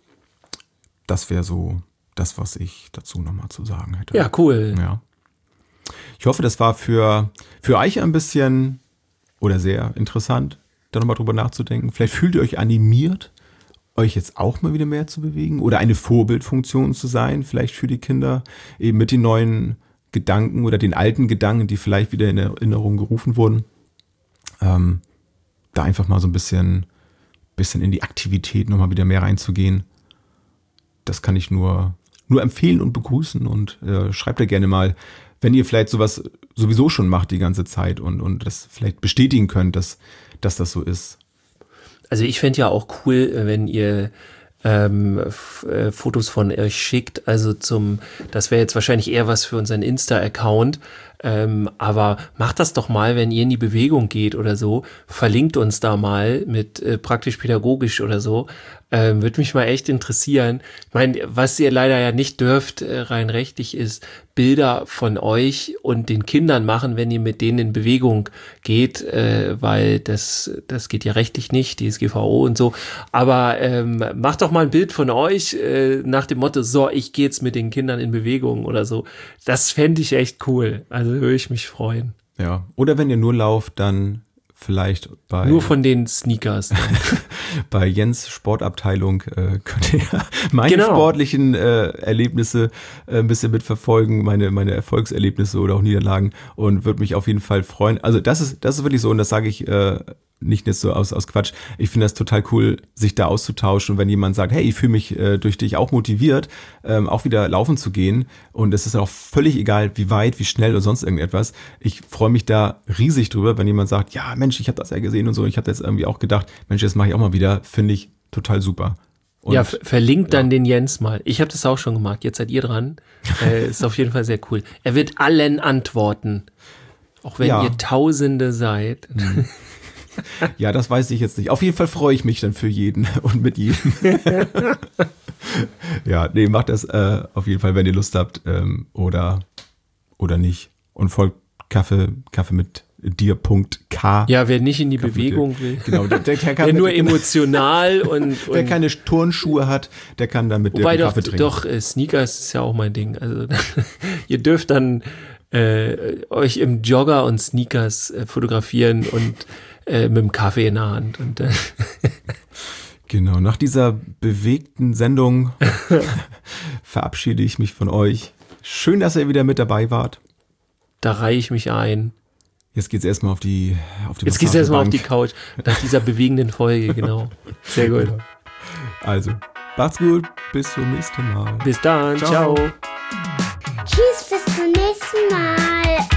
Das wäre so das, was ich dazu nochmal zu sagen hätte. Ja, cool. Ja. Ich hoffe, das war für euch ein bisschen oder sehr interessant, da nochmal drüber nachzudenken. Vielleicht fühlt ihr euch animiert, euch jetzt auch mal wieder mehr zu bewegen oder eine Vorbildfunktion zu sein, vielleicht für die Kinder, eben mit den neuen Gedanken oder den alten Gedanken, die vielleicht wieder in Erinnerung gerufen wurden. Da einfach mal so ein bisschen in die Aktivität nochmal wieder mehr reinzugehen. Das kann ich nur empfehlen und begrüßen, und schreibt da gerne mal, wenn ihr vielleicht sowas sowieso schon macht die ganze Zeit und das vielleicht bestätigen könnt, dass das so ist. Also ich fände ja auch cool, wenn ihr Fotos von euch schickt, also das wäre jetzt wahrscheinlich eher was für unseren Insta-Account, aber macht das doch mal, wenn ihr in die Bewegung geht oder so, verlinkt uns da mal mit praktisch-pädagogisch oder so, würde mich mal echt interessieren. Ich meine, was ihr leider ja nicht dürft, rein rechtlich, ist Bilder von euch und den Kindern machen, wenn ihr mit denen in Bewegung geht, weil das geht ja rechtlich nicht, DSGVO und so, aber macht doch mal ein Bild von euch nach dem Motto, so, ich gehe jetzt mit den Kindern in Bewegung oder so. Das fände ich echt cool, also würde ich mich freuen. Ja, oder wenn ihr nur lauft, dann vielleicht bei... Nur von den Sneakers. Bei Jens Sportabteilung könnt ihr meine sportlichen Erlebnisse ein bisschen mitverfolgen, meine Erfolgserlebnisse oder auch Niederlagen, und würde mich auf jeden Fall freuen. Also das ist wirklich so, und das sage ich nicht so aus Quatsch. Ich finde das total cool, sich da auszutauschen, und wenn jemand sagt, hey, ich fühle mich durch dich auch motiviert, auch wieder laufen zu gehen, und es ist auch völlig egal, wie weit, wie schnell oder sonst irgendetwas. Ich freue mich da riesig drüber, wenn jemand sagt, ja Mensch, ich habe das ja gesehen und so, ich habe jetzt irgendwie auch gedacht, Mensch, das mache ich auch mal wieder, finde ich total super. Und, ja, verlinkt dann den Jens mal. Ich habe das auch schon gemacht, jetzt seid ihr dran. Ist auf jeden Fall sehr cool. Er wird allen antworten, auch wenn ihr Tausende seid. Ja, das weiß ich jetzt nicht. Auf jeden Fall freue ich mich dann für jeden und mit jedem. Ja, nee, macht das auf jeden Fall, wenn ihr Lust habt, oder nicht. Und folgt Kaffee mit dir.k. Ja, wer nicht in die Bewegung will. Genau, der kann der nur emotional und wer keine Turnschuhe hat, der kann dann mit dir Kaffee trinken. Doch, Sneakers ist ja auch mein Ding. Also ihr dürft dann euch im Jogger und Sneakers fotografieren und mit dem Kaffee in der Hand. Und, Genau, nach dieser bewegten Sendung verabschiede ich mich von euch. Schön, dass ihr wieder mit dabei wart. Da reihe ich mich ein. Jetzt geht's erstmal auf die Jetzt geht's erstmal auf die Couch. Nach dieser bewegenden Folge, genau. Sehr gut. Also, macht's gut. Bis zum nächsten Mal. Bis dann. Ciao. Tschüss, bis zum nächsten Mal.